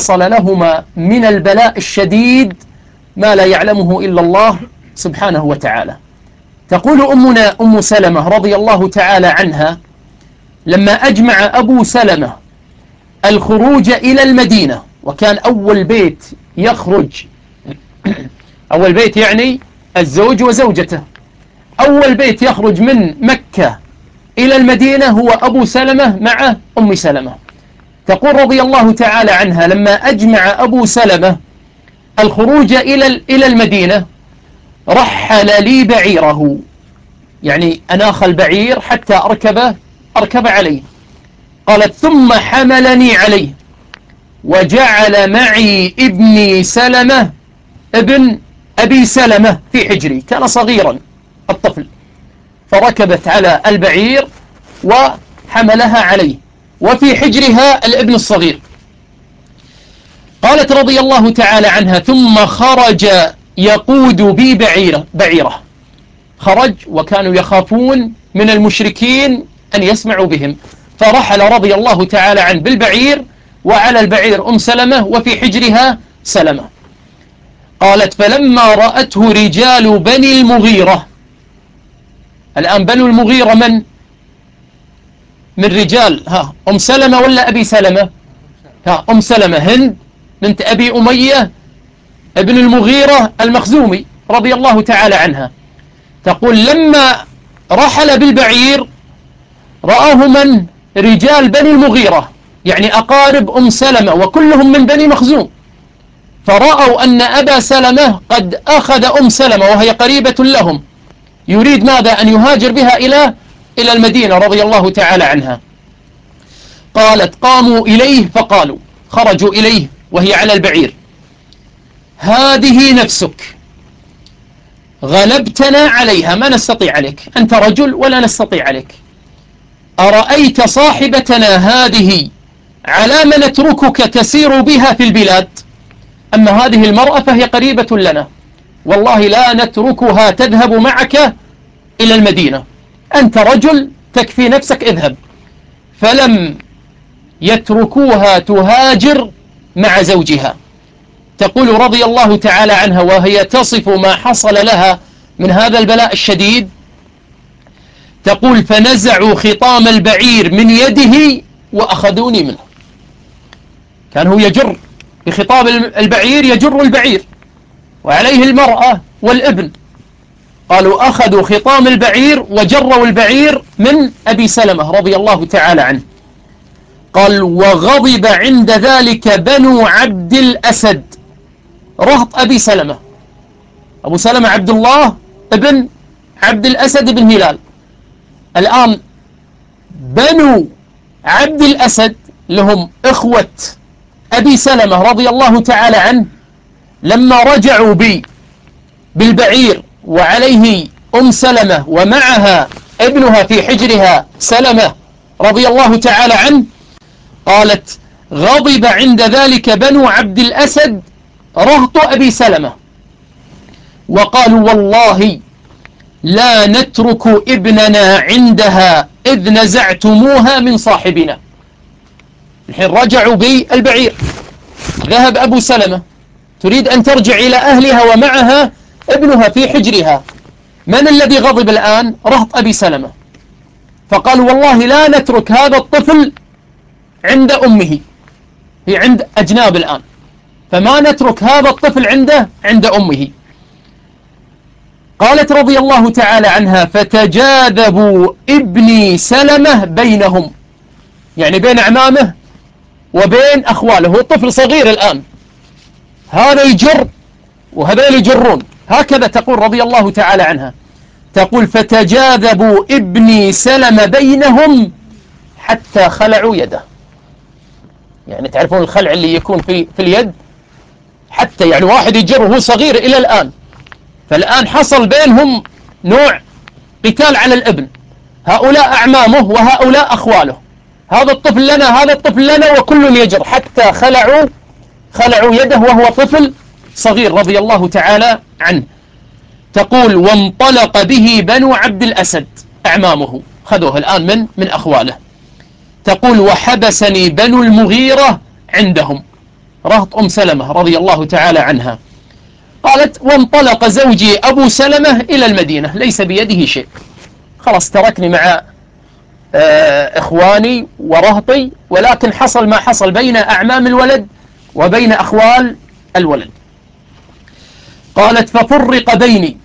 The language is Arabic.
حصل لهما من البلاء الشديد ما لا يعلمه إلا الله سبحانه وتعالى. تقول أمنا أم سلمة رضي الله تعالى عنها: لما أجمع أبو سلمة الخروج إلى المدينة، وكان أول بيت يخرج أول بيت يعني الزوج وزوجته، أول بيت يخرج من مكة إلى المدينة هو أبو سلمة مع أم سلمة. تقول رضي الله تعالى عنها: لما أجمع أبو سلمة الخروج إلى المدينة رحل لي بعيره، يعني أناخ البعير حتى أركب عليه. قالت: ثم حملني عليه وجعل معي ابني سلمة ابن أبي سلمة في حجري، كان صغيرا الطفل، فركبت على البعير وحملها عليه وفي حجرها الابن الصغير. قالت رضي الله تعالى عنها: ثم خرج يقود بي بعيره. خرج وكانوا يخافون من المشركين أن يسمعوا بهم، فرحل رضي الله تعالى عنه بالبعير، وعلى البعير أم سلمة وفي حجرها سلمة. قالت: فلما رأته رجال بني المغيرة. الآن بنو المغيرة من رجال أم سلمة ولا أبي سلمة؟ أم سلمة هند بنت أبي أمية ابن المغيرة المخزومي رضي الله تعالى عنها. تقول: لما رحل بالبعير رآه من رجال بني المغيرة، يعني أقارب أم سلمة وكلهم من بني مخزوم، فرأوا أن أبا سلمة قد أخذ أم سلمة وهي قريبة لهم، يريد ماذا؟ أن يهاجر بها إلى المدينة رضي الله تعالى عنها. قالت: قاموا إليه فقالوا، خرجوا إليه وهي على البعير: هذه نفسك، غلبتنا عليها، ما نستطيع عليك، أنت رجل ولا نستطيع عليك. أرأيت صاحبتنا هذه على ما نتركك تسير بها في البلاد؟ أما هذه المرأة فهي قريبة لنا، والله لا نتركها تذهب معك إلى المدينة، أنت رجل تكفي نفسك، اذهب. فلم يتركوها تهاجر مع زوجها. تقول رضي الله تعالى عنها وهي تصف ما حصل لها من هذا البلاء الشديد، تقول: فنزعوا خطام البعير من يده وأخذوني منه. كان هو يجر بخطام البعير، يجر البعير وعليه المرأة والابن. قالوا: أخذوا خطام البعير وجروا البعير من أبي سلمة رضي الله تعالى عنه. قال: وغضب عند ذلك بنو عبد الأسد، رهط أبي سلمة. أبو سلمة عبد الله ابن عبد الأسد بن هلال. الآن بنو عبد الأسد لهم إخوة أبي سلمة رضي الله تعالى عنه، لما رجعوا بالبعير وعليه أم سلمة ومعها ابنها في حجرها سلمة رضي الله تعالى عنه، قالت: غضب عند ذلك بنو عبد الأسد رهط أبي سلمة، وقالوا: والله لا نترك ابننا عندها إذ نزعتموها من صاحبنا. الحين رجعوا بالبعير، ذهب أبو سلمة، تريد أن ترجع إلى أهلها ومعها ابنها في حجرها. من الذي غضب الآن؟ رهط أبي سلمة. فقالوا: والله لا نترك هذا الطفل عند أمه، هي عند أجناب الآن، فما نترك هذا الطفل عند أمه. قالت رضي الله تعالى عنها: فتجاذبوا ابني سلمة بينهم، يعني بين أعمامه وبين أخواله، هو طفل صغير الآن، هذا يجر وهذول يجرون، هكذا تقول رضي الله تعالى عنها. تقول: فتجاذبوا ابني سلمة بينهم حتى خلعوا يده. يعني تعرفون الخلع اللي يكون في اليد، حتى يعني واحد يجر وهو صغير إلى الآن. فالآن حصل بينهم نوع قتال على الابن، هؤلاء أعمامه وهؤلاء أخواله، هذا الطفل لنا هذا الطفل لنا، وكل يجر حتى خلعوا يده وهو طفل صغير رضي الله تعالى عنه. تقول: وانطلق به بنو عبد الأسد أعمامه، خذوه الآن من أخواله. تقول: وحبسني بنو المغيرة عندهم، رهط أم سلمة رضي الله تعالى عنها. قالت: وانطلق زوجي أبو سلمة إلى المدينة ليس بيده شيء، خلاص تركني مع إخواني ورهطي، ولكن حصل ما حصل بين أعمام الولد وبين أخوال الولد. قالت: ففرق بيني